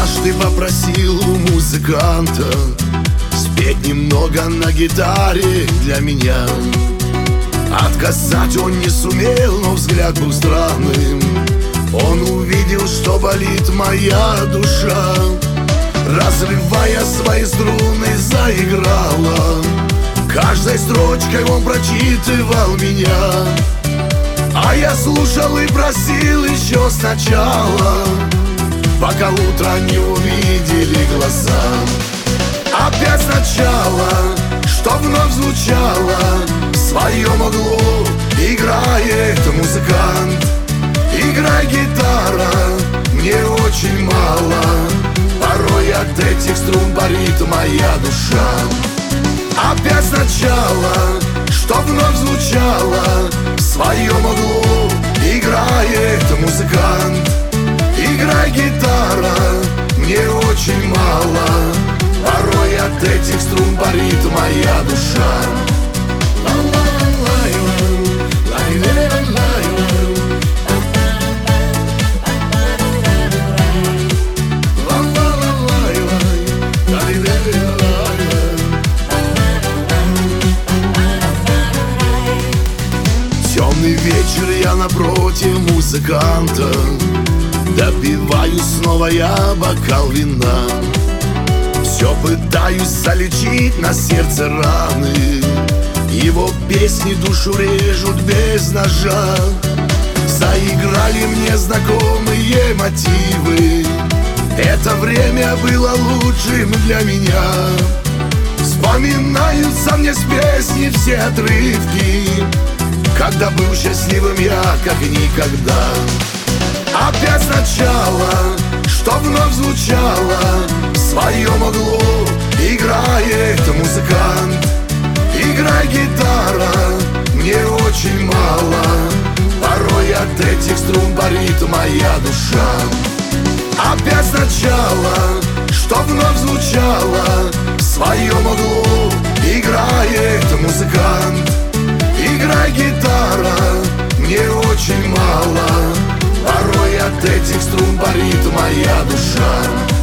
однажды попросил у музыканта спеть немного на гитаре для меня. Отказать он не сумел, но взгляд был странным. Он увидел, что болит моя душа. Разрывая свои струны, заиграла. Каждой строчкой он прочитывал меня, а я слушал и просил еще сначала, пока утро не увидели глаза. Опять сначала, что вновь звучало в своем углу. Играет музыкант, играй гитара, мне очень мало. Порой от этих струн болит моя душа. Опять сначала, что вновь звучало в своем углу. Играет музыкант, играй гитара, мне очень мало. Порой от этих струн болит моя душа. Темный вечер, я напротив музыканта, допиваю снова я бокал вина. Все пытаюсь залечить на сердце раны. Его песни душу режут без ножа. Заиграли мне знакомые мотивы. Это время было лучшим для меня. Вспоминаются мне с песни все отрывки, когда был счастливым я, как никогда. Опять сначала, что вновь звучало в своем углу. Играет музыкант, играй гитара, мне очень мало. Порой от этих струн болит моя душа. Опять сначала, что вновь звучало в своем углу. Играет музыкант, играй гитара, мне очень мало. Порой от этих струн болит моя душа.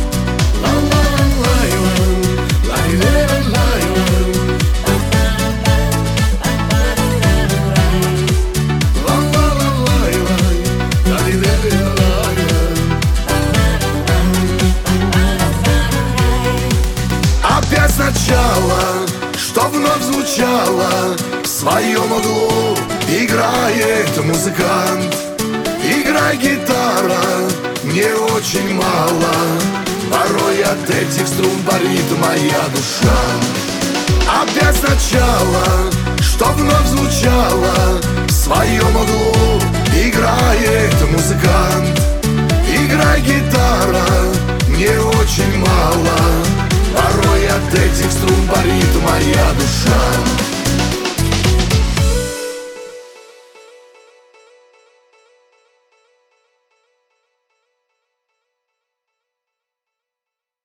Опять сначала, что вновь звучало в своем углу. Играет музыкант, играй гитара, мне очень мало. Порой от этих струн болит моя душа. Опять сначала, что вновь звучало в своем углу. Играет музыкант, играй гитара, мне очень мало. Порой от этих струн болит моя душа.